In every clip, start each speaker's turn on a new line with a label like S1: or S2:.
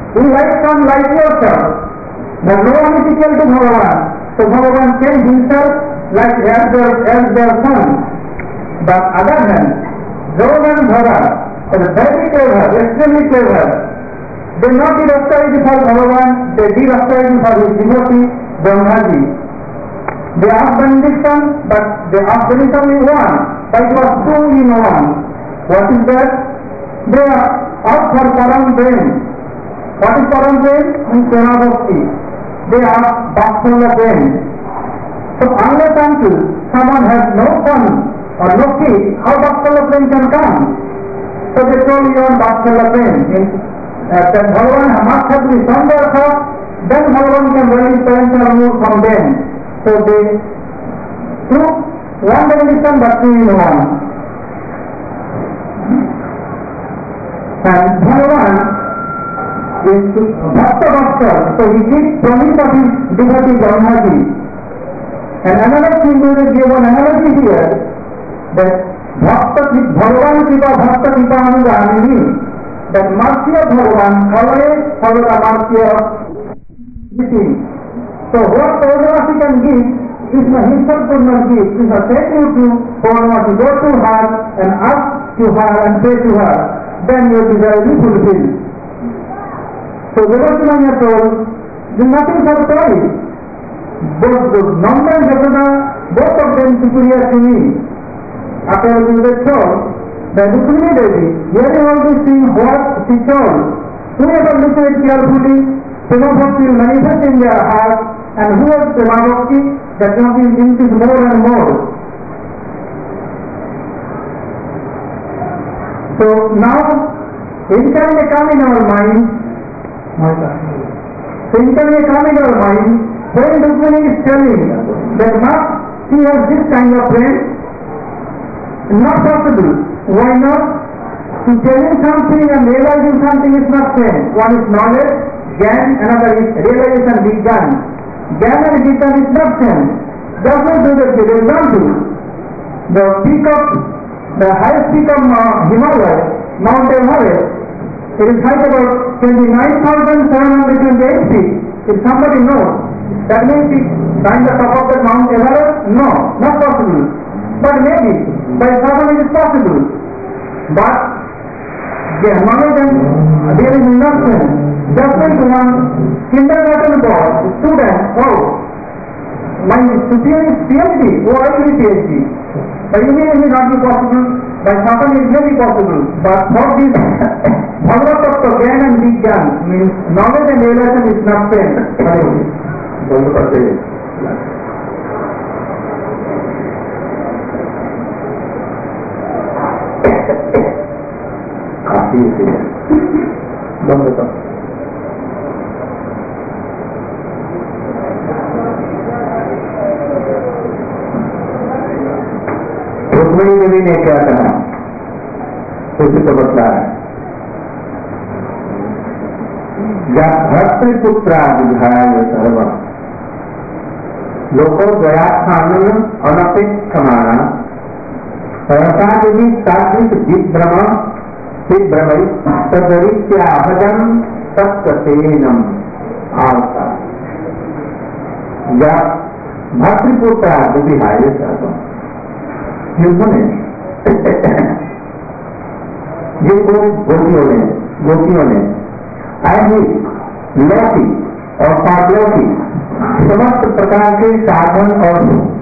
S1: You like son like yourself. But no one is equal to Bhagavan. So Bhagavan changed himself like as their son. But other hand, Drona and Bhara are very clever, extremely clever. They not did austerity for Bhagavan, they did austerity for his devotee, Brahmaji. They asked benediction, but they asked benediction in one, but it was two in one. What is that? They asked for Param Prem. What is Param Prem? In Prema Bhakti. They asked Vatsalya Prem. So unless until someone has no son or no kid, how Vatsalya Prem can come? So they told you on Vatsalya Prem. That Bhagavan must have to be somewhere first, then Bhagavan can really parents are removed from them. So they took one benediction but two in one. And Bhagavan is Bhakta Bhakta, so he gives promise of his devotee Brahmaji. And another thing we will give an analogy here, that Bhagavan Kripa Bhakta Kripa Anugamini, that mercy of Bhagavan always follows the mercy of giving. So what Purnamasi can give, Krishna himself could not give. Krishna said you to Purnamasi, go to her and ask to her and pray to her, then your desire will be fulfilled. So Devasumanya told, there is nothing for choice. Both Nanda and Yashoda, both of them superior to me. After they told, the Rukmini Devi, hearing all these things, what she told, whoever listens it carefully, Prema Bhakti will manifest in their heart, and who has Prema Bhakti, that Bhakti will increase more and more. So now, anytime they come in our mind, when Rukmini is telling that not she has this kind of friend, not possible. Why not? To telling something and realizing something is not same. One is knowledge, Gyan, another is realization, Vigyan. Gyan and Vigyan is not same. Doesn't do that. They don't do. The highest peak of Himalaya, Mount Everest, it is height about 29,728 feet. If somebody knows, that means it's climb the top of the Mount Everest? No, not possible. But maybe, by someone it is possible. But the knowledge and there is nothing. Just like one kindergarten boy, student, my superior is PhD, I will be PhD. By human it may not be possible, by someone it may be possible. But for this, Bhagavad Tattva, Gyan and Vigyan means knowledge and realization is not same.
S2: काफी बंद कर रुक्मिणी देवी ने क्या कहा उसी को बतला है भर्तृपुत्रा विधाय सर्व लोको दयात्मान अनपेक्षमाणा सहसा देवी सात्विक विभ्रम विभ्रमई तदरित्याभजम तत्कसेनम आस्था या भर्तृपुत्रा विधाय सर्व जिन्होंने जिनको गोपियों ने लौकी और पागलौकी समस्त प्रकार के साधन और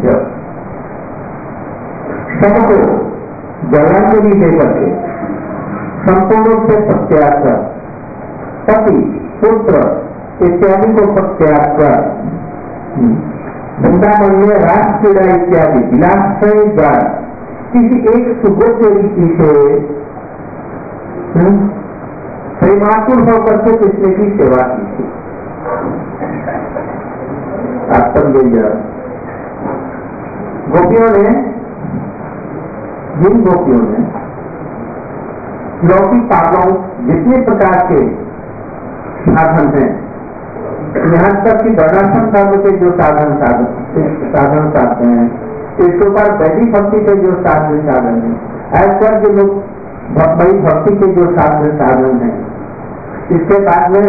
S2: सबको जलांजलि देकर के संपूर्ण से प्रत्याग कर पति पुत्र इत्यादि को प्रत्याग कर वृंदावन में रास क्रीड़ा इत्यादि विलासमय द्वारा किसी एक सुगोप्य रीति से प्रेमातुर होकर के कृष्ण की सेवा की थी। आप समझिए, गोपियों ने जिन गोपियों ने लौकिक पागलों जितने प्रकार के साधन हैं, यहाँ तक कि वर्णाश्रम साधन के जो साधन साधते हैं, इसके ऊपर वैदिक भक्ति के जो साधन है, ऐसा जो लोग वही भक्ति के जो साधन हैं, इसके बाद में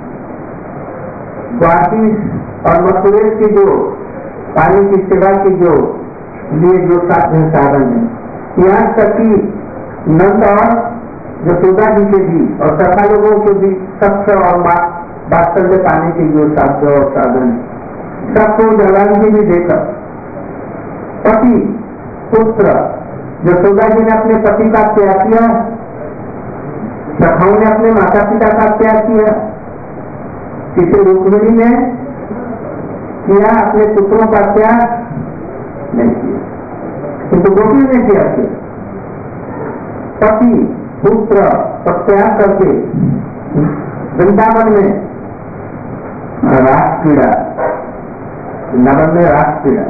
S2: द्वारकी और मथुरेश की जो पानी की सेवा की जो लिए जो साधन है, यहाँ तक कि नंद और यशोदा जी के भी और सखा लोगों के भी सख्त और वात्सल्य पाने के जो साध्य और साधन है, सबको जलाल जी ने देखा। पति पुत्र यशोदा जी ने अपने पति का त्याग किया, सखाओं ने अपने माता पिता का त्याग किया, किसी रुक्मिणी ने किया अपने पुत्रों का त्याग नहीं किया, किंतु गोपी ने क्या किया? पति पुत्र का त्याग करके वृंदावन में रास क्रीड़ा, वृंदावन में रास क्रीड़ा,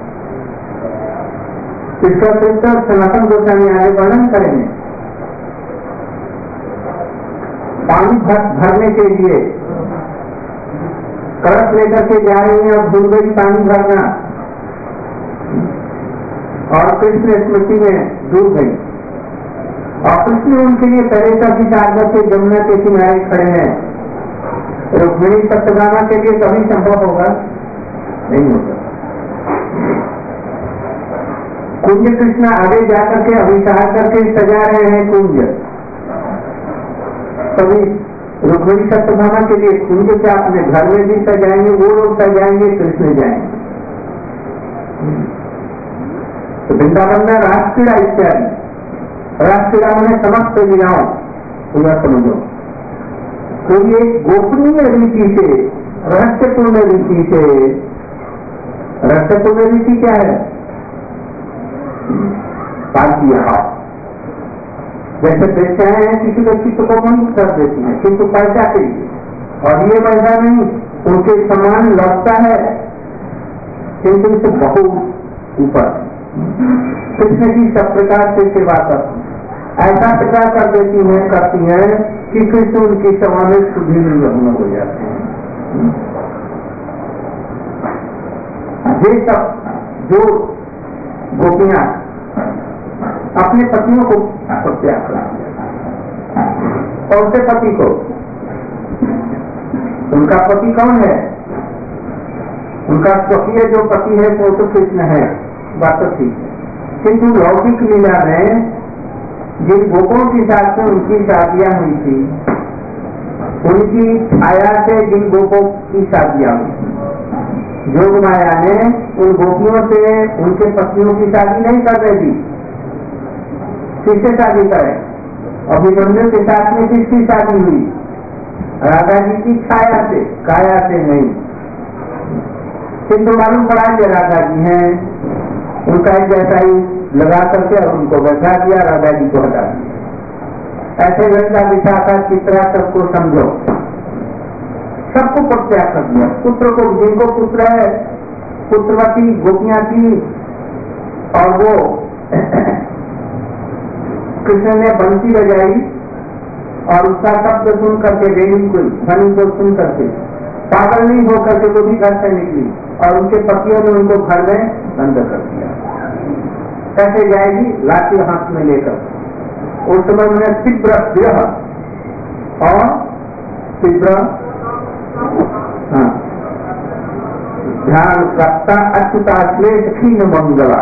S2: इसका चरित्र सनातन गोस्वामी आगे वर्णन करेंगे। पानी भरने के लिए कलश लेकर के जा रही है और भूल गई पानी भरना, और कृष्ण स्मृति में डूब गई, और कृष्ण उनके लिए पहले सभी सागर के जमुना के किनारे खड़े हैं। रुक्मिणी सत्यभामा के लिए कभी संभव होगा नहीं होगा। कुंज कृष्ण आगे जाकर के अभिषेक करके सजा रहे हैं कुंज, कभी रुक्मिणी सत्यभामा के लिए कुंज से अपने घर में भी सजाएंगे, वो लोग सजाएंगे, कृष्ण जाएंगे। तो वृंदावन में रासक्रीड़ा इत्यादि, रासक्रीड़ा में समस्त लीलाओं पूरा समझो। तो ये गोपनीय रीति से, रहस्यपूर्ण रीति से, रहस्यपूर्ण रीति क्या है? पालकिया जैसे प्रेक्षाएं हैं किसी को चित्त को बंद कर देती हैं, किंतु पैसा के लिए, और ये पैसा नहीं उनके समान लगता है, किंतु इसे बहुत ऊपर कृष्ण की सब प्रकार से सेवा करती, ऐसा प्रकार कर देती हैं, करती हैं कि कृष्ण उनकी सेवा में सुधीर हो जाते हैं। ये सब जो गोपियां अपने पतियों को त्याग कर, और उसके पति को, उनका पति कौन है? उनका स्वकीय जो पति है वो तो कृष्ण है, बात तो ठीक है, किंतु लौकिक लीला में जिन गोपों के साथ में उनकी शादियां हुई थी, उनकी छाया से जिन गोपों की शादियां हुई, जोग माया ने उन गोपियों से उनके पत्नियों की शादी नहीं कर रही थी। किससे शादी करे? अभिमन्यु के साथ में किसकी शादी हुई? राधा जी की छाया से, काया से नहीं। किंतु मालूम पड़ा कि राधा जी हैं, उनका एक जैसा ही लगा करके और उनको बैठा दिया, राधा जी को हटा दिया। ऐसे लड़का विशाखा चित्रा सबको समझो, सबको प्रत्याग कर दिया। पुत्र को, जिनको पुत्र है, पुत्रवती गोपियां थी, और वो कृष्ण ने बंसी बजाई और उसका शब्द सुन करके, रेणी को, ध्वनि को सुन करके पागल नहीं होकर के वो भी घर से निकली, और उनके पतियों ने उनको घर में बंद कर दिया। कैसे जाएगी? लाठी हाथ में लेकर। उस समय उन्हें तीव्र विरह और तीव्र ध्यान रखता अच्युता श्लेष क्षीण मंगला,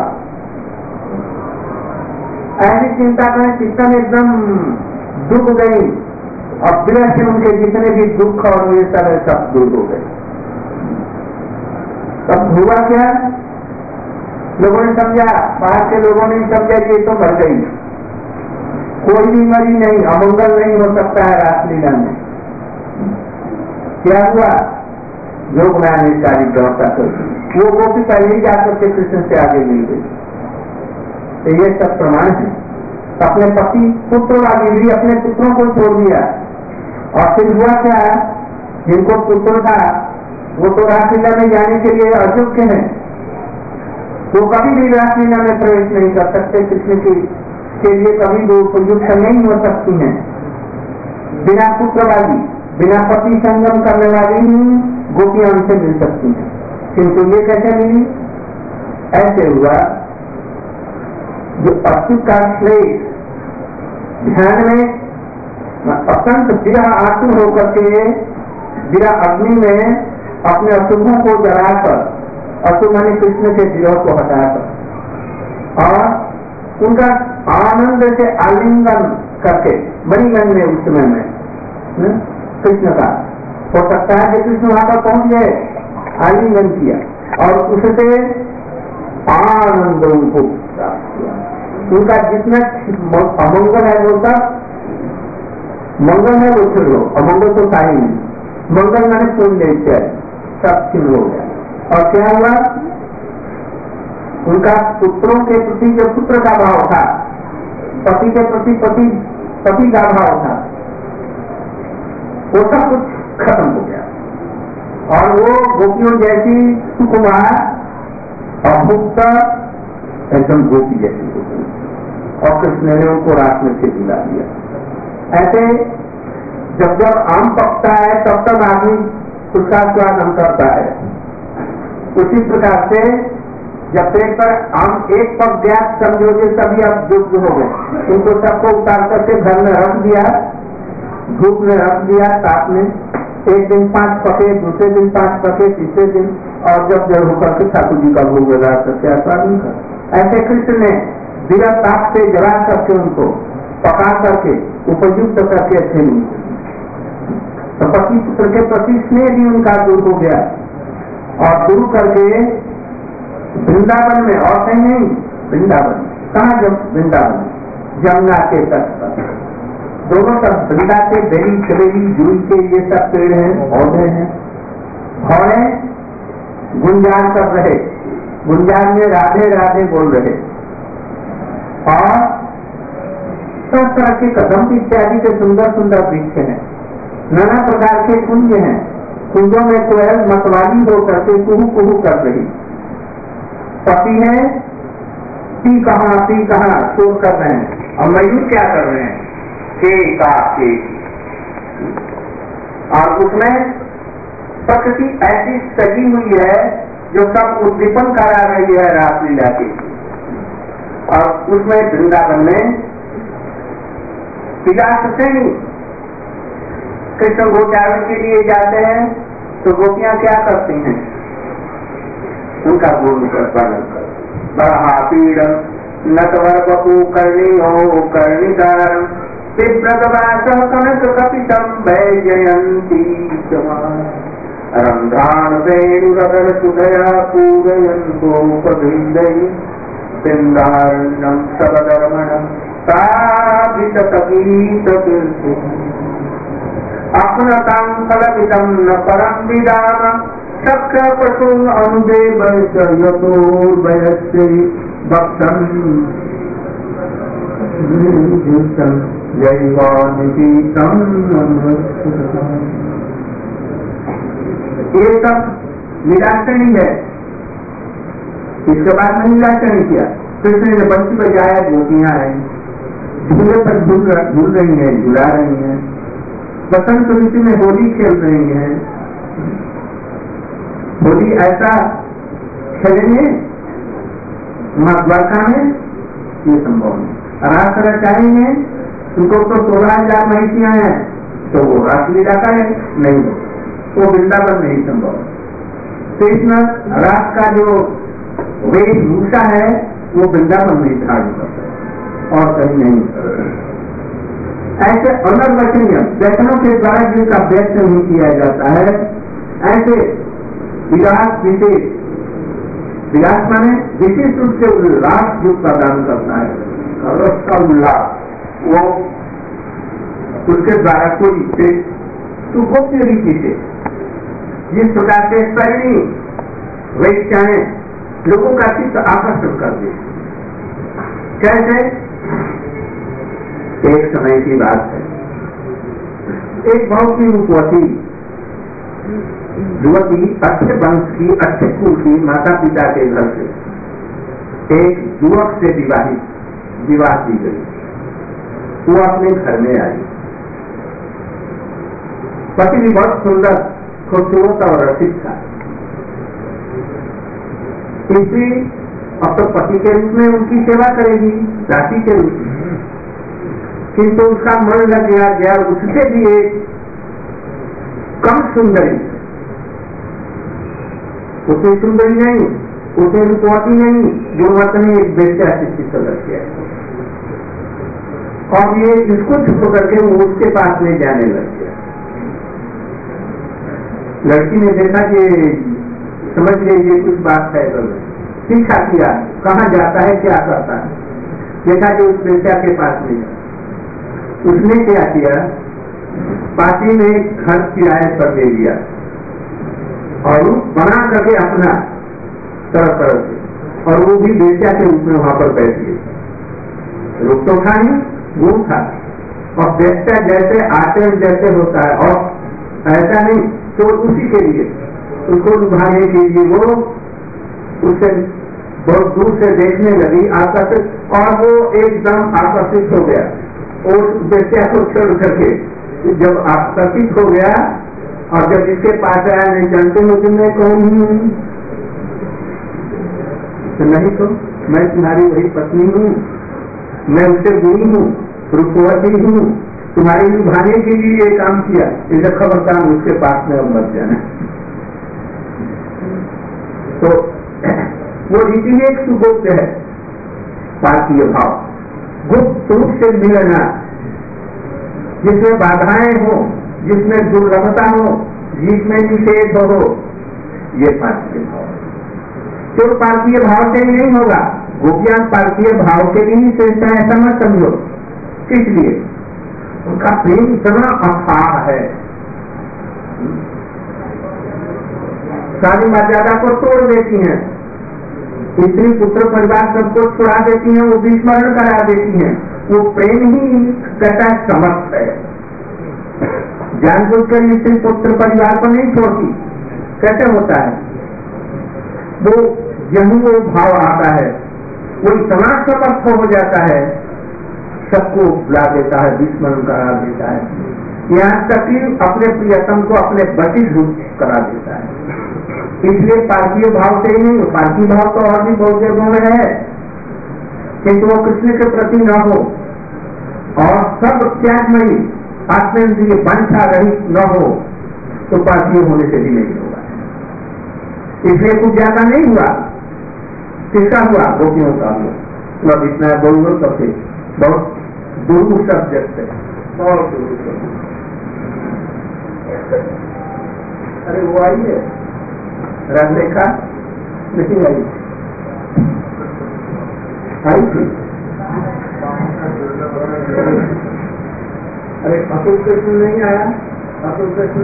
S2: ऐसी चिंता करें, चिंतन एकदम डूब गई, और विरह से उनके जितने भी दुख और ये सब दूर हो गए। तब हुआ क्या? लोगों ने समझा, बाहर के लोगों ने समझा कि ये तो मर गई, कोई भी मरी नहीं, अमंगल नहीं हो सकता है रासलीला में। क्या हुआ? योग माया ने सारी व्यवस्था कर दी, वो गोपी पहले ही जाकर के कृष्ण से आगे मिल गई। तो ये सब प्रमाण है। अपने पति पुत्र वाली भी अपने पुत्रों को छोड़ दिया, और फिर हुआ क्या? जिनको पुत्र था वो तो रासलीला में जाने के लिए अयोग्य है, वो कभी भी रासलीला में प्रवेश नहीं कर सकते, कृष्ण के लिए कभी भी उपयुक्त नहीं हो सकती हैं। बिना पुत्र वाली, बिना पति संगम करने वाली ही गोपियां उनसे मिल सकती हैं, किंतु ये कैसे मिली? ऐसे हुआ जो अच्युत का श्लेष ध्यान में अत्यंत विरह आतुर होकर के विरह अग्नि में अपने अशुभों को जलाकर, अशुभ माने कृष्ण के विरह को हटाकर और उनका आनंद से आलिंगन करके मणिगंज में उस समय में कृष्ण का हो सकता है कि कृष्ण वहां पर पहुंच गए, आलिंगन किया और उससे आनंद उनको प्राप्त किया। उनका जितना अमंगल है वो सब मंगल है, वो छिड़ लो, अमंगल तो था ही नहीं, मंगल मैंने पुण्य इत्यादि सब छिड़ हो गया। और क्या हुआ, उनका पुत्रों के प्रति जो पुत्र का भाव था, पति के प्रति पति का भाव था, वो सब कुछ खत्म हो गया और वो गोपियों जैसी सुकुमार अभुक्त एकदम गोपी जैसी गोपी, और कृष्ण ने उनको रात में से दिला दिया। ऐसे जब जब आम पकता है तब तक आदमी उसका स्वाद हम करता है। उसी प्रकार से जब पेट पर आम एक पक गया समझो कि सभी अब दुग्ध हो गए, उनको सबको उतार करके घर में रख दिया, धूप में रख दिया साथ में, एक दिन 5 पके, दूसरे दिन 5 पके, तीसरे दिन, और जब जब होकर के ठाकुर जी का भोग लगा करके आस्वादन कर। ऐसे कृष्ण ने बिना ताप से जला करके उनको पका करके उपयुक्त करके अच्छे नहीं, तो पति पुत्र के प्रति स्नेह भी उनका दूर हो गया और दूर करके वृंदावन में, और कहीं नहीं, वृंदावन कहाँ, जब वृंदावन जमुना के तट पर दोनों तरफ वृंदा के बेरी चलेगी जूई के ये सब पेड़ हैं, पौधे हैं, घोड़े गुंजार कर रहे, गुंजार में राधे राधे बोल रहे, और सब तरह के कदम इत्यादि के सुंदर सुंदर वृक्ष हैं, नाना प्रकार के कुंज हैं, कुंजों में कोयल मतवाली हो करके कुहू कुहू कर रही, पति है पी कहाँ शोर कर रहे हैं, और मयूर क्या कर रहे हैं, के और उसमें प्रकृति ऐसी सजी हुई है जो सब उद्दीपन करा रही है रासलीला की। और उसमें वृंदावन में विलास से नहीं, कृष्ण गोचारण के लिए जाते हैं तो गोपियां क्या करती हैं, उनका गुण वर्णन कर, बड़ा पीड़म नटवर बपू करनी हो कर्णिकार विव्रतवास कनक कपितम वैजयंती रंध्रान वेणुरगण सुधया पूरयन्तोपभिन्दयि सिन्दारण्यं सबधर्मणं साधितगीतकीर्ति अपनतं कलपितं न परं विदाम शक्य पशून् अनुदेवस्य यतोर्वयस्य भक्तं ये सब निराकरण है। इसके बाद में निराकरण किया, कृष्ण ने बंसी बजाया, गोपियां आई झूले पर झूल रही हैं, झुला रही हैं, बसंत ऋतु में होली खेल रही हैं। होली ऐसा खेलेंगे मां द्वारका में, ये संभव नहीं। रास रचाएंगे, उनको तो 16,000 महिषियां हैं, तो वो रासलीला का है नहीं, वो वृंदावन नहीं संभव। कृष्ण रास का जो वेशभूषा है वो वृंदावन में धारण करता है और कहीं नहीं। ऐसे अनर्वचनीय व्यक्तियों के द्वारा जिनका व्यक्त नहीं किया जाता है, ऐसे विलास विशेष, विलास माने विशेष रूप से उल्लास जो प्रदान करता है, रस का उल्लास, वो उसके द्वारा कोई सुगोप्य रीति से जिस प्रकार से शैली वैश्याएं लोगों का चित्त आकर्षण कर दी। कैसे, एक समय की बात है, एक बहुत ही रूपवती युवती, अच्छे वंश की, अच्छे कुल की, माता पिता के घर से एक युवक से विवाह की गई। वो अपने घर में आई, पति भी बहुत सुंदर, खूबसूरत और रसिक था। इसी अब तो पति के रूप में उनकी सेवा करेगी, दासी के रूप में, किंतु उसका मन लग गया उससे भी एक कम सुंदरी, उतनी सुंदरी नहीं, उतनी रूपवती नहीं, गुणवत्ता एक बेटा शिक्षित लग गया और ये इसको छुप करके वो उसके पास में जाने लग गया। लड़की ने देखा कि समझ गई ये कुछ बात है, तो पीछा किया, कहाँ जाता है क्या करता है, देखा कि उस बेटा के पास में। उसने क्या किया, पार्टी में घर किराए पर दे दिया और बना करके अपना तरफ से, और वो भी बेटा के रूप में वहां पर बैठ गए। रुक तो था नहीं, वो था, और बेटा जैसे आचरण जैसे होता है और ऐसा नहीं, तो उसी के लिए उसको लुभाने के लिए वो उससे बहुत दूर से देखने लगी, आकर्षित, और वो एकदम आकर्षित हो गया। और बेटा को छोड़ करके जब आकर्षित हो गया और जब इसके पास आया, नहीं जानते हो कि मैं कौन हूँ? तो नहीं, तो मैं तुम्हारी वही पत्नी हूँ, मैं उससे गुरु हूँ, रूपवती हूँ, तुम्हारे लुभाने के लिए ये काम किया, इसे खबरदार उसके पास में अब मत जाना। तो वो रीति एक सुगुप्त है, पार्थिव भाव, गुप्त रूप से मिलना, जिसमें बाधाएं हो, जिसमें दुर्लभता हो, जिसमें निषेध हो, ये पार्थिव भाव। तो पार्थिव भाव से ही नहीं होगा, गोपियां पार्थिव भाव के लिए श्रेष्ठ है, ऐसा मत समझो। इसलिए उनका प्रेम इतना अथाह है, सारी मर्यादा को तोड़ देती हैं, स्त्री पुत्र परिवार सबको छुड़ा देती हैं, वो विस्मरण करा देती हैं। वो प्रेम ही कहता है समर्थ है, जानबूझकर स्त्री पुत्र परिवार को नहीं छोड़ती। कैसे होता है? वो यही वो भाव आता है, वो इतना समर्थ हो जाता है, सबको बुला देता है, विस्मरण करा देता है, यहाँ तक कि अपने प्रियतम को अपने बटी रूप करा देता है। इसलिए पार्थिव भाव से ही नहीं, पार्थिव भाव तो और भी बहुत जगहों में है, किंतु वो कृष्ण के प्रति न हो और सब त्यागमयी आत्मेंद्रिय वंशा रहित न हो, तो पार्थिव होने से भी नहीं होगा। इसलिए कुछ ज्यादा नहीं हुआ, किसका हुआ? गोपियों का हुआ। मतलब इतना बोलो सबसे बहुत दुर्गुण सब्जेक्ट है, बहुत दुर्गुण। अरे वो आई है रखा नहीं आई थी। अरे अतुल कृष्ण नहीं आया, अतुल कृष्ण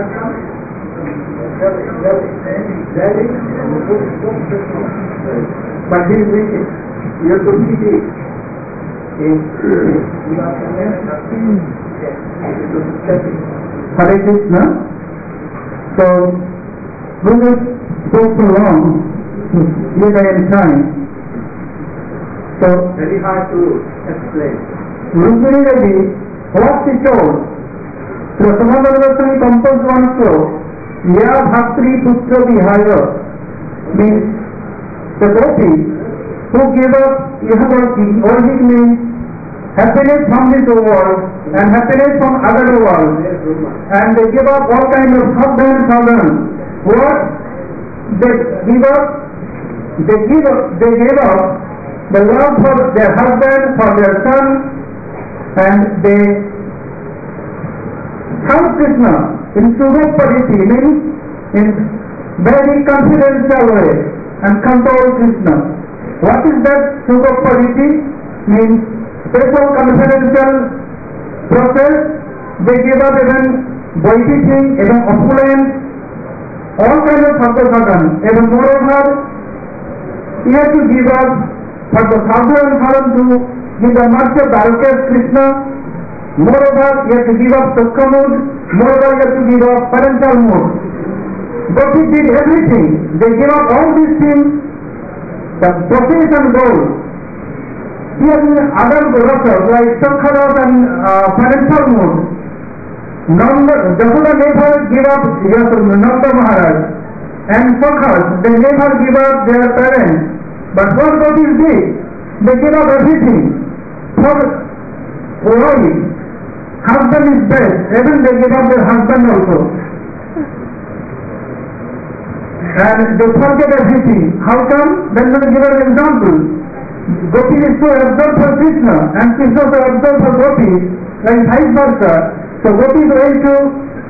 S2: बड़ी हुई, ये तो थी
S1: Hare Krishna. So we will go for long, yet I am trying. So
S2: very hard to explain.
S1: Rukmini Devi, what she told, Prasamadharvasani composed one sloka, Ya Bhaktri Putra Vihaya, means the gopi who gave up Ihavati, origin means happiness from this world and happiness from other world, and they give up all kind of husband and sadhana. What they give up? They gave up the love for their husband, for their son, and they help Krishna in Surupariti, means in very confidential way, and control Krishna. What is that Surupariti? Means special confidential process. They give up even boiting, even opulence, all kinds of sadhana. Even moreover, you have to give up for the sadhu and sadhan to give the mercy of the Alkes Krishna. Moreover, you have to give up Sukha mood. Moreover, you have to give up parental mood. But he did everything. They gave up all these things, the process and goal. Here in other rasas like Sukha and parental mood, Jasoda never give up Nanda Maharaj, and Sakhas, they never give up their parents. But what gopis did? They gave up everything for why husband is best, even they give up their husband also. And they forget everything. How come? Then we give an example. Gopi is so absorbed for Krishna and Krishna is so absorbed for Gopi, like vice versa. So Gopi is going to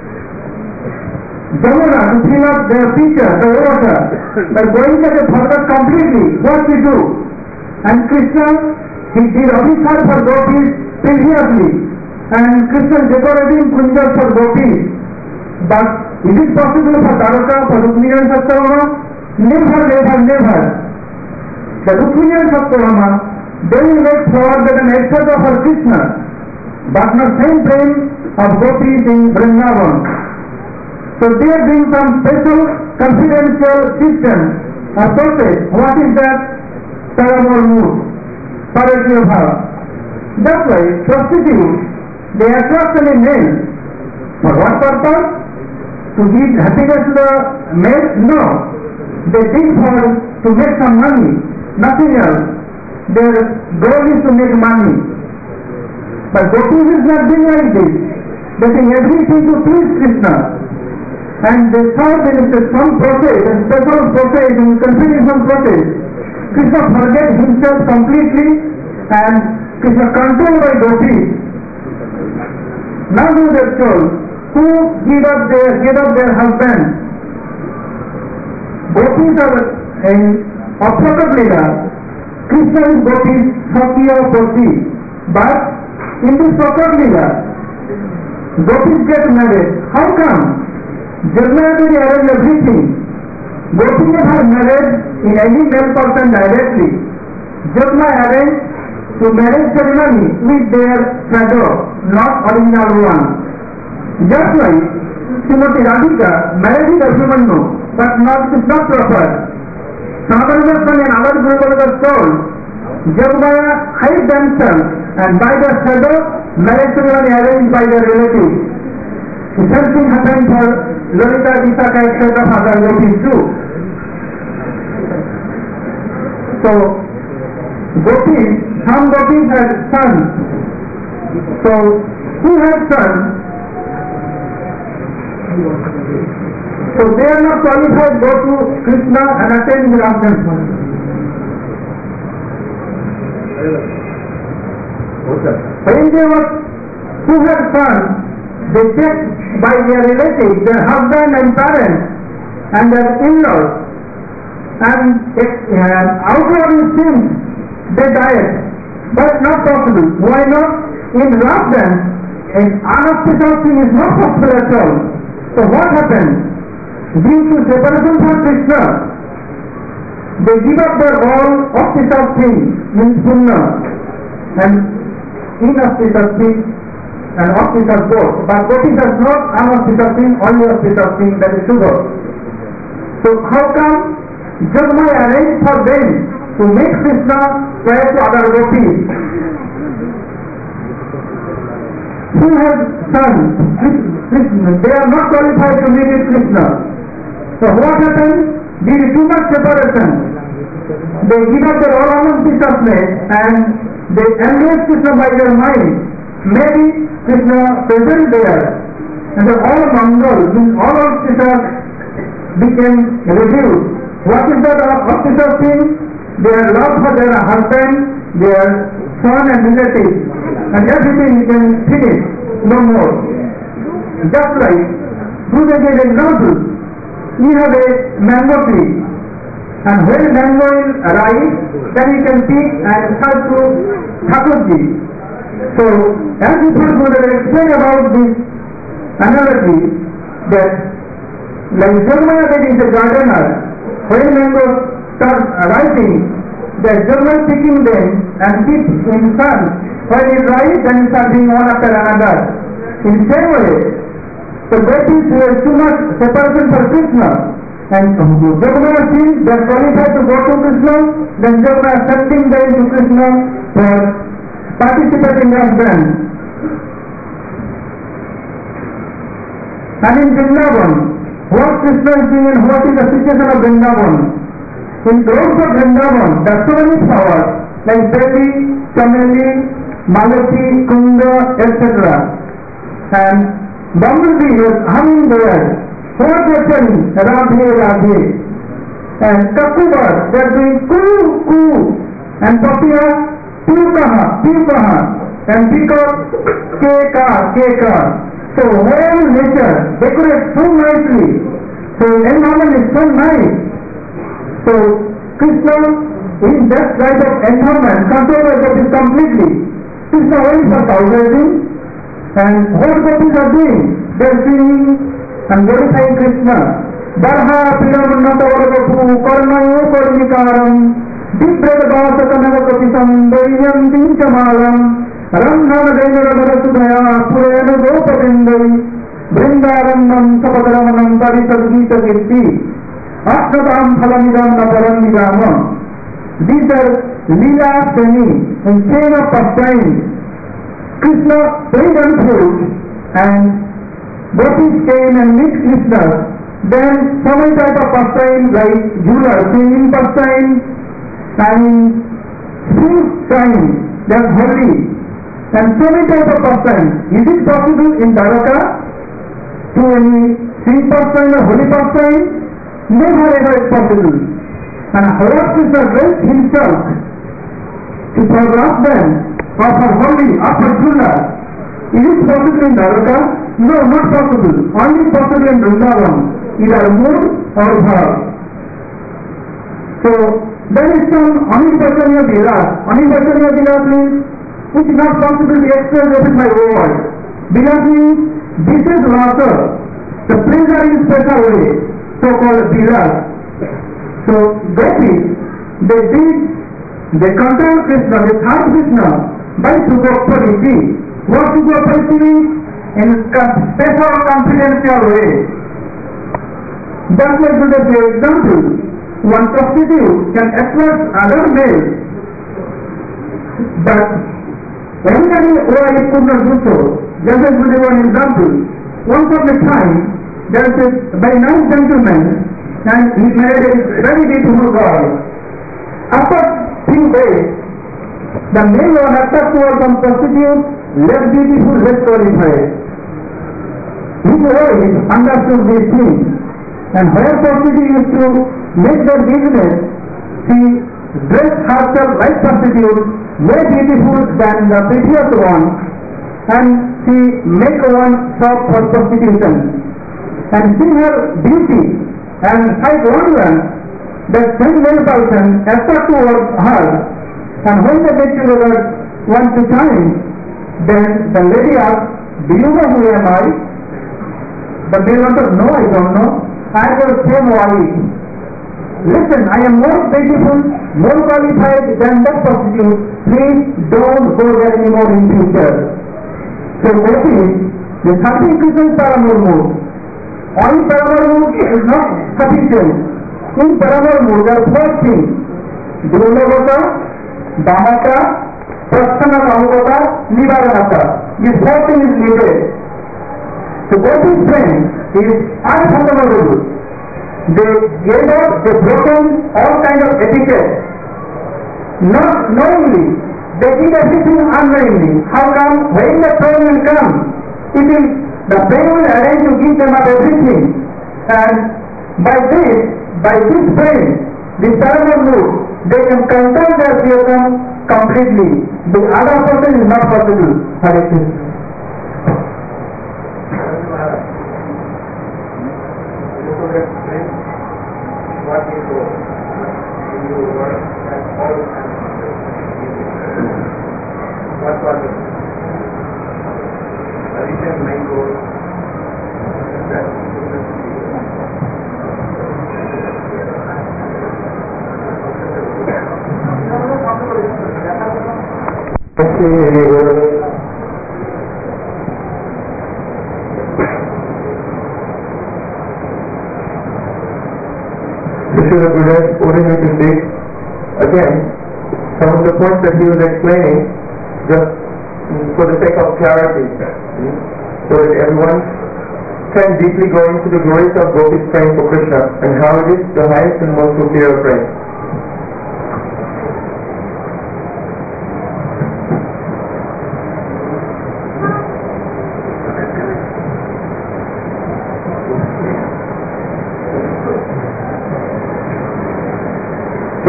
S1: Jamuna to fill up their pitcher, the water. But going there they forgot completely what to do. And Krishna, he did abhishek for Gopis previously. And Krishna decorating kunjas for Gopis. But is it possible for Dwaraka, for Rukmini and Satyabhama? Never, never, never. The Rukmini and Satyabhama, they will make forward that an extra for Krishna, but not same frame of Gopis in Vrindavan. So they bring some special confidential system or process. What is that? Taramor mood, parity of her. That's why prostitutes, they attract any male. For what purpose? To give happiness to the male? No. They dig for to make some money, nothing else. Their goal is to make money. But Gopis is not doing like this. They think everything to please Krishna. And they thought there is some process, a special process, and confidential process. Krishna forgets himself completely and Krishna controlled by Gopis. Now they are told, who give up their husband? Gopis are in Apsaka Lila. Krishna is Gopis, Sakya, Poti. But in this Apsaka Lila, Gopis get married. How come? Jagannath arranged everything. Gopis are married in any male person directly. Jagannath arranged to marriage ceremony with their shadow, not original one. Just like Srimati Radhika married Abhimanyu, but it is not proper. Sadhanavasana and other Guruvas told, Jagannath hide themselves and by their shadow, marriage ceremony arranged by their relatives. The same thing happened for Lalita, Visakha, etc. other Gopis too. So, Gopis, some Gopis had sons. So, who had sons? So, they are not qualified to go to Krishna and attain the Ramchandra. When they were, who had sons, they checked by their relatives, their husband and parents, and their in-laws, and outwardly seems they died. But not possible. Why not? In love dance, an unauspicious thing is not possible at all. So what happened? Due to separation from Krishna, they give up their all auspicious things, means punya, and inauspicious things, and auspicious both. But Gopis does not unauspicious thing, only auspicious thing, that is sugar. So how come Jagannath arranged for them to make Krishna pray to other Gopis? Who has sons? Krishna. They are not qualified to meet with Krishna. So what happened? Due to too much separation, they give up their all unauspiciousness and they embrace Krishna by their mind. Maybe Krishna present there, and all Mongol, all auspicious became reduced. What is that auspicious thing? Their love for their husband, their son and relatives, and everything can finish, no more. Just like, Buddha gave an example. You have a mango tree, and when mango is ripe, then you can pick and start to Thakurji. So, as we Buddha explain about this analogy, that like Jagannath is a gardener, when mangoes start ripening, the Jagannath picking them and keep in sun. When it ripe, then it starts being one after another. In the same way, the Gopis were too much separation for Krishna, and Jagannath seems they are qualified to go to Krishna, then Jagannath accepting them to Krishna for participating as them. And in Vrindavan, what Krishna is doing and what is the situation of Vrindavan? In groves of Vrindavan, there are so many flowers like Beli, Chameli, Malati, Kunda, etc. And bumblebee was humming there. What they telling? Radhe, Radhe. And Kakubas, they are doing coo, coo. And Papiya, Piukaha, Piukaha. And peacock, Keka, Keka. So whole nature decorates so nicely. So environment is so nice. So Krishna, in that kind of environment, controls it completely. Krishna only for causing, and what gopis are doing? They are singing and glorifying Krishna. Darha Piramannata Varagapu Karnayo Karnikaram Dibrad Basa Kanaga Kapisam Daryam Dinchamalam Ramnana Dainara Varasudaya Purana Gopavindai Vrindaranam Sapadaranam Parisargita Kirti Ashtatam Phalamidam Naparanidamam. These are Leela Seni in chain of pastime. Krishna paid on food and gopis came and meet Krishna. Then so many type of pastime like Jula, singing pastime and sing time, that's holy. And so many type of pastime. Is it possible in Dwaraka to any sing pastime or holy pastime? Never ever is possible. And Lord Krishna dressed himself to program them offer holy, offer Jula. Is it possible in Dwaraka? No, not possible. Only possible in Vrindavan. Either mood or bhav. So there is some Anivachaniya Vilas. Anivachaniya Vilas means which is not possible to express with my word. Vilas means this is rasa. The pleasure in special way, so called Vilas. So gopis, they control Krishna, they thank Krishna by Sugopaliti. What Sugopaliti means? In special confidential way. Just like to the example, one prostitute can attract other males, but ordinary wife could not do so. Just like to give one example, once upon a time, there is a very nice gentleman and he married a very beautiful girl. After few days, the male was attracted towards some prostitute, less beautiful, less qualified. His wife understood these things. And where prostitute used to make their business, she dressed herself like prostitute, more beautiful than the previous one, and she make one shop for prostitution. And seeing her beauty and sight wonder, that same male person attracted towards her, and when they get together one to time, then the lady asked, do you know who am I? The male answered, no, I don't know. I will say wife. Listen, I am more beautiful, more qualified than that prostitute. Please don't go there anymore in future. So gopis, the something Krishna's Paramur mood. Only Paramur mood is not sufficient. In Paramur mood there are four things. Dulavata, Damata, Prasthana Kamukata, Nivaranata. These four things is needed. So gopis' friend is unfathomable. They gave up, they broken all kind of etiquette. Not knowingly, they did everything unknowingly. How come? When the time will come, it will, the brain will arrange to give them up everything. And by this brain, this Paramount mood, they can control their creation completely. The other person is not possible. Hare Krishna.
S2: What you do in your work and all what was it? Addition my goal.
S3: Srila Buddha's original to take again some of the points that he was explaining just for the sake of clarity, so that everyone can deeply go into the glories of Gopis praying for Krishna and how it is the highest and most superior praise.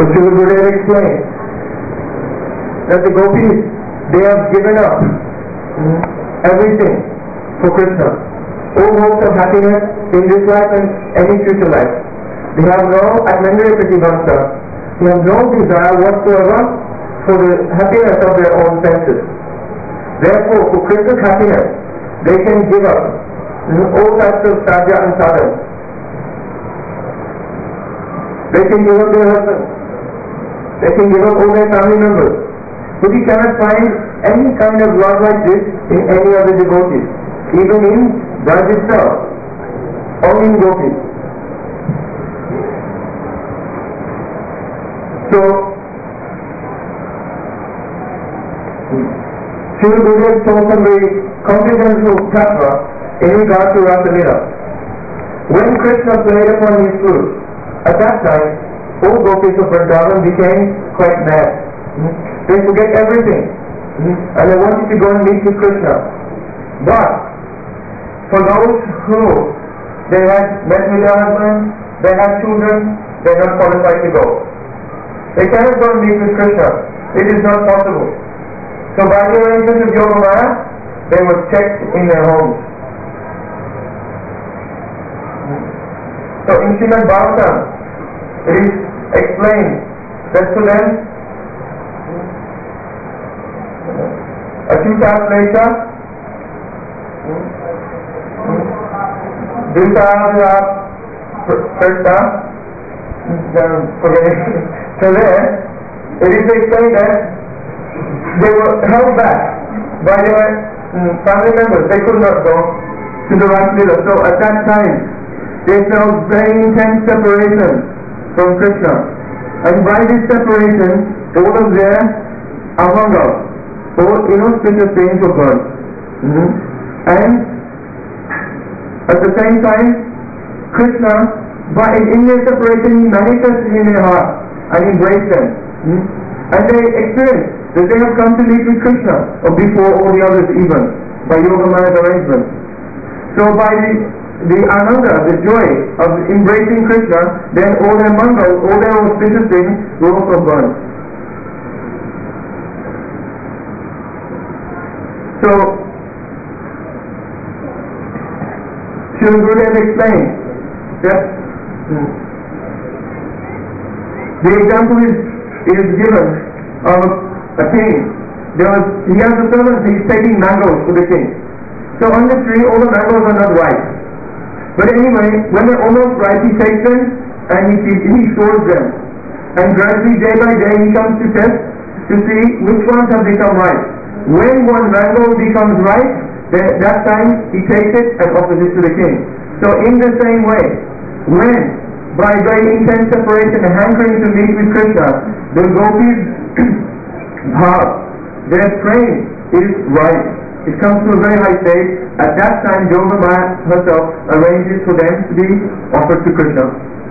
S3: Srila Gurudev explained that the gopis, they have given up everything for Krishna. All hopes of happiness in this life and any future life. They have no Atmandriya Pratibhasa. They have no desire whatsoever for the happiness of their own senses. Therefore, for Krishna's happiness, they can give up all types of sadhya and sadhana. They can give up their husband. They can give up all their family members. But you cannot find any kind of love like this in any other devotees, even in Braj itself, only in gopis. So, Srila Gurudev told some very comprehensive tattva in regard to Rasa Leela. When Krishna played upon his flute, at that time, all gopis of Vrindavan became quite mad. They forget everything. And they wanted to go and meet with Krishna. But, for those who they had met with their husband, they had children, they are not qualified to go. They cannot go and meet with Krishna. It is not possible. So by the arrangement of Yogamaya, they were checked in their homes. So in Srimad Bhagavatam, it is explained that to them, Achyutas Later, Dutadra Prasta, so there, it is explained that they were held back by their family members. They could not go to the Rasa Leela. So at that time, they felt very intense separation from Krishna. And by this separation, all of their amangas, all inauspicious things were burned. And at the same time, Krishna, in their separation, he manifested in their heart and embraced them. And they experienced that they have come to meet with Krishna, or before all the others even, by Yogamaya's arrangement. So by the ananda, the joy of embracing Krishna, then all their mangas, all their auspicious things were also burned. So, Srila Gurudev explained that the example is given of a king. He has a servant, he is taking mangoes to the king. So on the tree, all the mangoes are not ripe. But anyway, when they're almost ripe, he takes them and he stores them. And gradually, day by day, he comes to test to see which ones have become ripe. When one mango becomes ripe, then that time he takes it and offers it to the king. So in the same way, when by very intense separation and hankering to meet with Krishna, the gopis bhav, their praying is right. It comes to a very high stage. At that time, Yogamaya herself arranges for them to be offered to Krishna.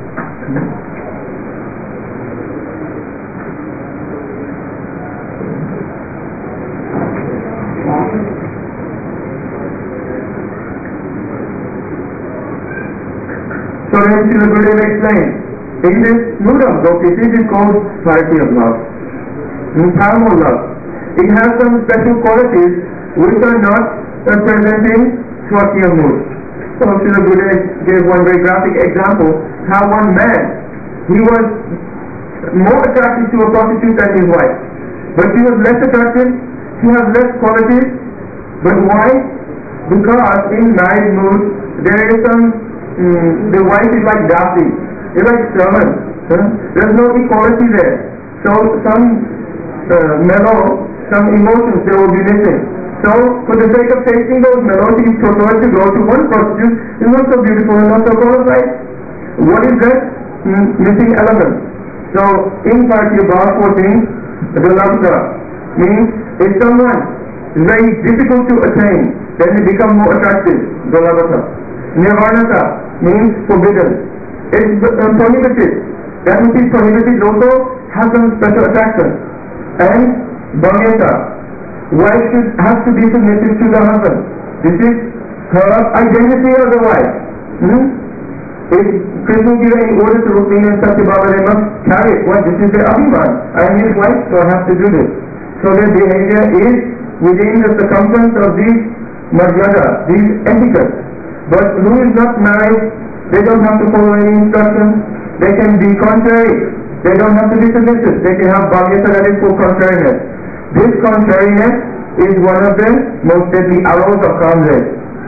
S3: So then Srila Gurudev explained, in this mood of gopis, it is called clarity of love, paramount love. It has some special qualities which are not present in Swatiya mood. So Srila Gurudev gave one very graphic example, how one man, he was more attracted to a prostitute than his wife. But she was less attractive, she has less qualities. But why? Because in married mood, there is some the wife is like Dasi, it's like servant. There's no equality there. So some mellow, some emotions they will be missing. So for the sake of tasting those mellows, he prefers to go to one prostitute who is not so beautiful and not so qualified. What is that missing element? So in Bharatiya Bhava 14, the Lavata means if someone is very difficult to attain, then they become more attractive. The Lavata. Nirvanata means forbidden. It's prohibited. That which is prohibited also has some special attraction. And Bhagyata, wife has to be submissive to the husband. This is her identity as a wife. If Krishna gives any order to Rukmini and Satyabhama, they must carry it. Why? This is their abhiman. I am his wife, so I have to do this. So their behavior is within the circumference of these maryada, these etiquettes. But who is not married, they don't have to follow any instructions. They can be contrary. They don't have to be submissive. They can have bhavyata, that is for contrariness. This contrariness is one of the most deadly arrows of Kamdev.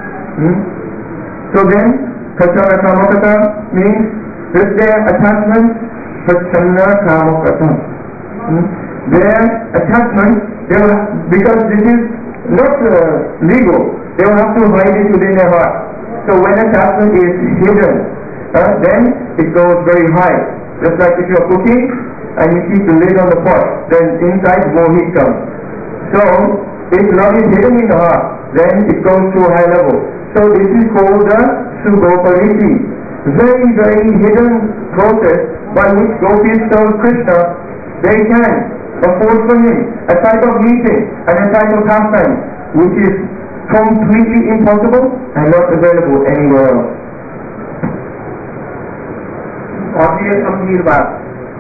S3: So then, Kachana Kamakata means with their attachment, Kachana Kamakata. Their attachment, because this is not legal, they will have to hide it within their heart. So when attachment is hidden, then it goes very high. Just like if you are cooking and you keep the lid on the pot, then inside more heat comes. So if love is hidden in the heart, then it goes to a high level. So this is called the Sugopariti. Very, very hidden process by which gopis serve Krishna. They can afford for him a type of meeting and a type of pastime which is completely impossible and not available anywhere else.
S2: और भी एक गंभीर बात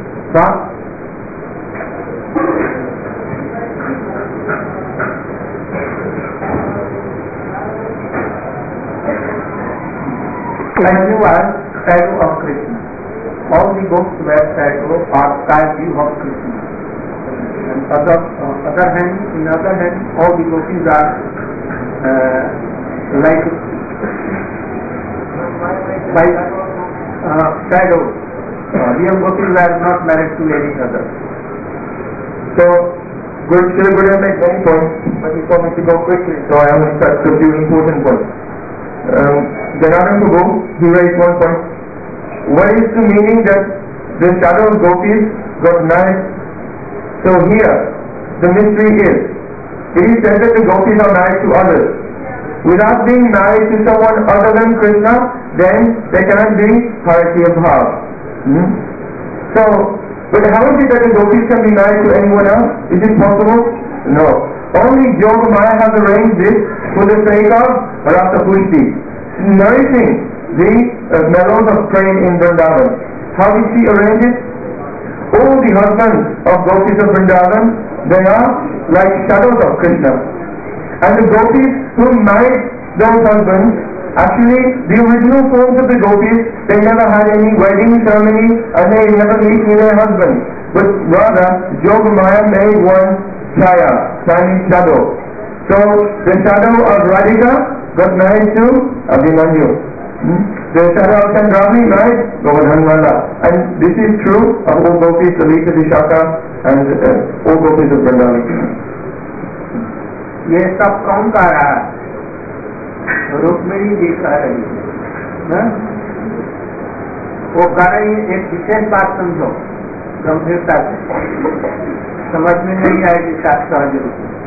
S2: When you are shadow of Krishna, all the gopis were shadow or sky view of Krishna. And other hand, all the gopis are like shadows. Real gopis were not married to any other.
S3: So, Srila Gurudev makes many points, but he told me to go quickly, so I only touched a few important points. Janardhan Prabhu, he raised one point. What is the meaning that the shadow of gopis got married? So here, the mystery is, it is said that the gopis are married to others. Without being married to someone other than Krishna, then there cannot be parity of bhava. So, but how is it that the gopis can be married to anyone else? Is it possible? No. Only Yogamaya has arranged this for the sake of Rasa Pushti, nourishing the melons of praying in Vrindavan. How did she arrange it? All the husbands of gopis of Vrindavan, they are like shadows of Krishna. And the gopis who married those husbands, actually the original forms of the gopis, they never had any wedding ceremony and they never meet with their husbands. But rather, Yogamaya made one chaya, Chinese shadow. So the shadow of Radhika got married to Abhimanyu. The shadow of Chandravi married Govardhanmala. And this is true of all gopis, Lalita Vishaka and all gopis of Vrindavan.
S2: ये सब कौन कह रहा है? रुक्मिणी जी कह रही है। वो कह रही है, एक विशेष बात समझो गंभीरता से, समझ में नहीं आएगी शास्त्र सहज रूप में।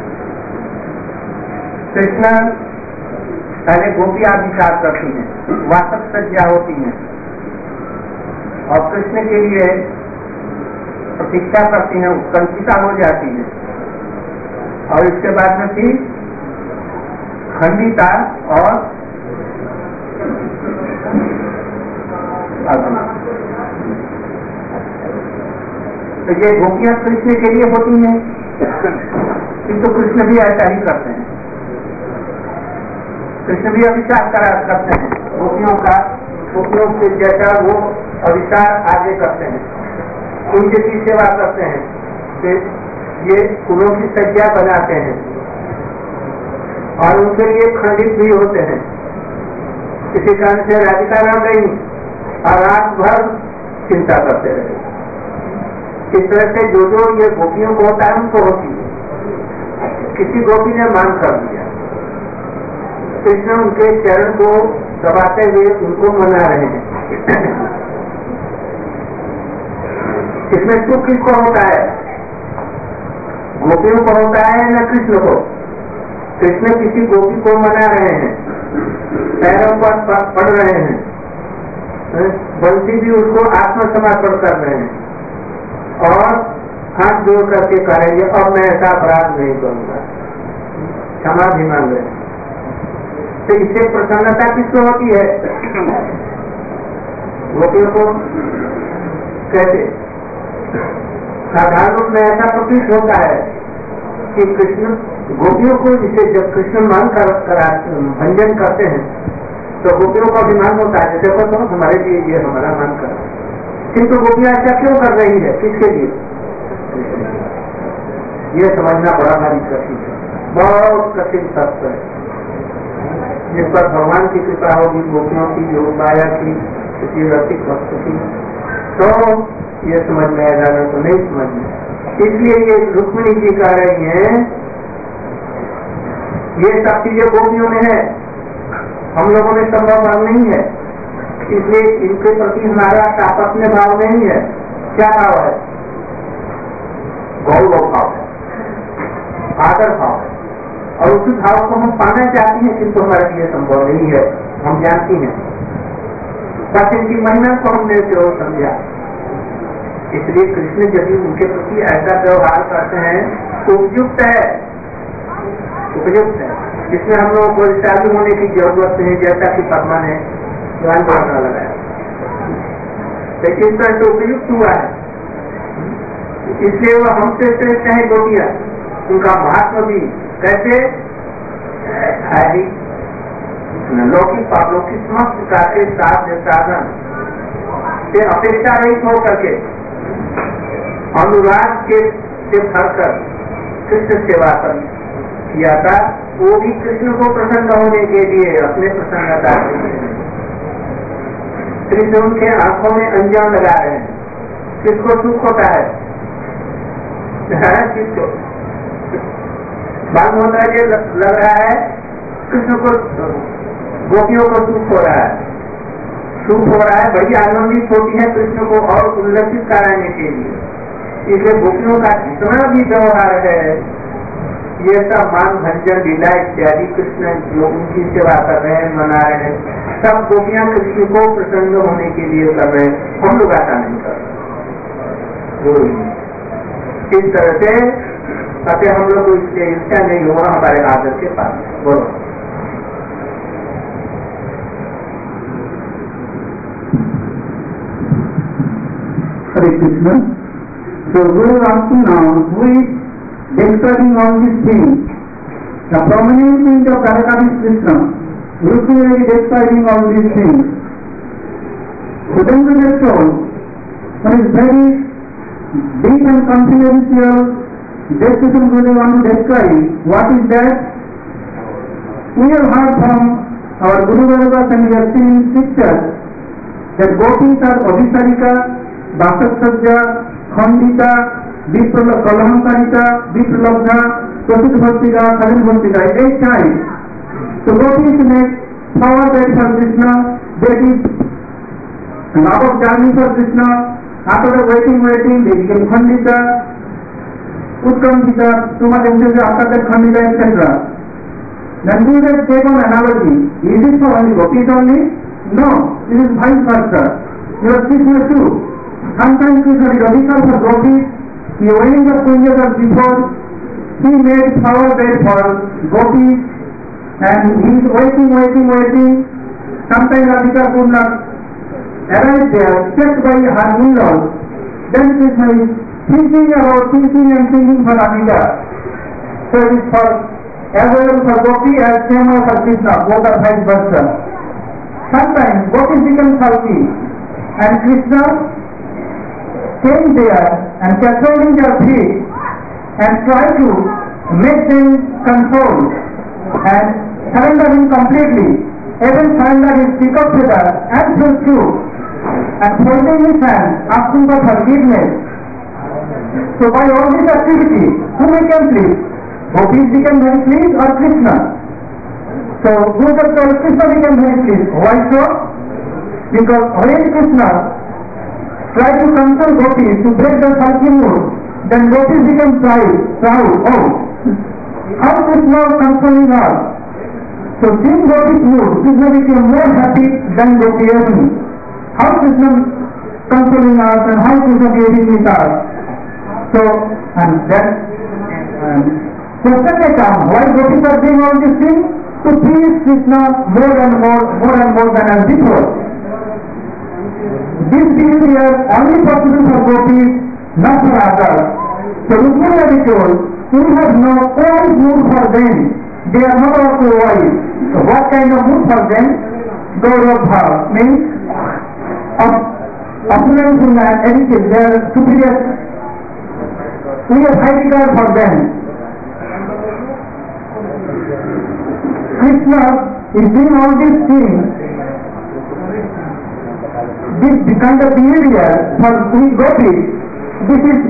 S2: कृष्ण पहले गोपियां विचार करती हैं, वासक सज्जा होती हैं और कृष्ण के लिए प्रतीक्षा करती हैं, उत्कंठिता हो जाती है और इसके बाद में थी खंडिता और तो ये गोपियां कृष्ण के लिए होती हैं, किंतु कृष्ण भी ऐसा ही करते हैं। कृष्ण भी अविचार करते हैं गोपियों के जैसा वो अविचार आगे करते हैं, उनके की सेवा करते हैं, फिर ये फूलों की सज्जा बनाते हैं और उनके लिए खंडित भी होते हैं। किसी कारण से राधिका न गई और रात भर चिंता करते रहे। इस तरह से जो ये गोपियों को होता है उनको होती है। किसी गोपी ने मान कर दिया, कृष्ण उनके चरण को दबाते हुए उनको मना रहे हैं। इसमें सुख किसको होता है? गोपियों को होता है न कृष्ण को? कृष्ण किसी गोपी को मना रहे हैं, पैरों पर पड़ रहे हैं, बंसी भी उसको आत्मसमर्पण कर रहे हैं और हाथ जोड़ करके करेंगे अब मैं ऐसा अपराध नहीं करूंगा, क्षमा भी मांग रहे। तो इससे प्रसन्नता किसको होती है? गोपियों को कैसे साधारण रूप में ऐसा प्रतीत होता है कि कृष्ण गोपियों को, जिसे जब कृष्ण मान कर भंजन करते हैं तो गोपियों का अभिमान होता है, जैसे तो हमारे लिए ये हमारा मान कर, किंतु गोपियां ऐसा क्यों कर रही है, किसके लिए, ये समझना बड़ा भारी कठिन है, बहुत कठिन तत्व है। जिस पर भगवान की कृपा होगी, गोपियों की, योग माया की, किसी रसिक वस्तु की, तो ये समझ में आएगा, तो नहीं समझ में। इसलिए ये रुक्मिणी जी कह रही हैं, ये सब चीजें गोपियों में है, हम लोगों में संभव नहीं है, इसलिए इनके प्रति हमारा सापत्य भाव नहीं है। क्या भाव है? गौरव भाव है, आदर भाव है, और उसी भाव को हम पाना चाहती हैं, किंतु हमारे लिए संभव नहीं है, हम जानती हैं, बस इनकी महिमा को हमने जरूर समझा। इसलिए कृष्ण यदि उनके प्रति ऐसा व्यवहार करते हैं तो उपयुक्त है, उपयुक्त है, इसमें हम लोगों को चालू होने की जरूरत है, जैसा कि पद्मा ने ध्यान बढ़ना लगाया, लेकिन तो उपयुक्त हुआ है, इसलिए वो हमसे श्रेष्ठ है गोपियां, उनका महात्मा भी कैसे लौकिक पापलौकिक समस्त के साथ साधन से अपेक्षा रहित होकर के अनुराग के से भरकर कृष्ण सेवा कर किया था, वो भी कृष्ण को प्रसन्न होने के लिए अपने प्रसन्नता कृष्ण उनके आंखों में अंजाम लगा रहे हैं। किसको सुख होता है? किसको मालूम होता है? ये लग रहा है कृष्ण को, गोपियों को सुख हो रहा है, सुख हो रहा है, बड़ी आनंदित होती है कृष्ण को और उल्लसित कराने के लिए। इसलिए गोपियों का जितना भी व्यवहार है, ये सब मान भंजन लीला इत्यादि कृष्ण जो उनकी सेवा कर रहे हैं, मना रहे हैं, सब गोपियां कृष्ण को प्रसन्न होने के लिए कर रहे हैं, हम लोग ऐसा नहीं कर रहे। इस तरह से अतः हम लोग को इससे ईर्ष्या नहीं हुआ हमारे आदर के पास। बोलो।
S1: Hare Krishna. So we are asking now, who is describing all these things? The prominent point of Radharani Krishna, Rukmini is describing all these things. So then we are told, one is very deep and confidential description we want to describe. What is that? We have heard from our Guru Vargas and we have seen in scriptures that gopis are Abhisarika, Vasasajja, Khandita, Kalahankarita, Vipralabdha, Prasudbhastika, Kalinbhastika, 8 times. So gopis make power that for Krishna, they give love of journey for Krishna. After the waiting, they became Khandita, Utkamjita, too much emphasis after that Khandita, etc. Then we will take on analogy. Is it for only gopis only? No, it is vice versa. You are Krishna too. Sometimes Krishna is official for gopis. He went the Kunjas before. He made power bed for gopis, and he is waiting. Sometimes Radhika could not arrive there, checked by her in-laws. Then Krishna is thinking for Radhika. So it is for as well for gopi as same as for Krishna, both are vice versa. Sometimes gopis become sulky, and Krishna came there and controlling their feet and try to make them control and surrender him completely. Even surrender his peacock feather and his shoe and folding his hand, asking for forgiveness. So by all this activity, who became pleased? Gopis became very pleased or Krishna? So who the Krishna became very pleased? Why so? Because when Krishna tried to console gopis to break the sulky mood, then gopis became proud. Oh, how Krishna was consoling us. So seeing gopis mood, Krishna became more happy than gopis. How Krishna consoling us and how Krishna giving with us. So, and then question may come, why gopis are doing all these things? To please Krishna more and more than as before. This behavior only possible for gopis, not for others. So Rukmini told, we have no wise mood for them. They are not also wise. So what kind of mood for them? Gaurav Bhav means opulence and attitude. They are superior. We have high regard for them. Krishna is doing all these things. This kind of behavior for we gopis, this is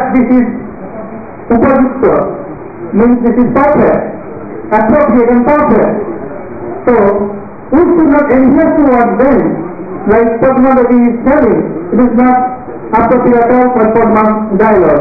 S1: upajukta, means this is perfect, appropriate and perfect. So we should not adhere towards them, like Padma is telling. It is not appropriate at all for Padma's dialogue.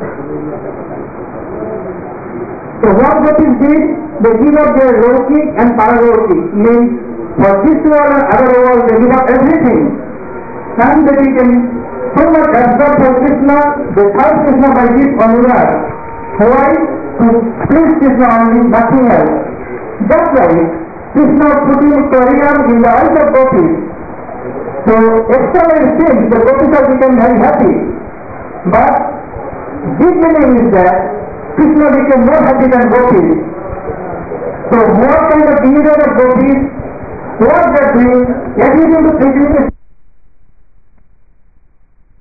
S1: So what gopis did? They give up their Lokik and Paralokik, means for this world and other world they give up everything. And they became so much absorbed for Krishna, they serve Krishna by this anurag. Why? To please Krishna only, nothing else. Just like Krishna putting career in the eyes of gopis. So external things, the gopis have become very happy. But deep meaning is that Krishna became more happy than gopis. So what kind of behavior of gopis, what they are doing, adhering to prejudice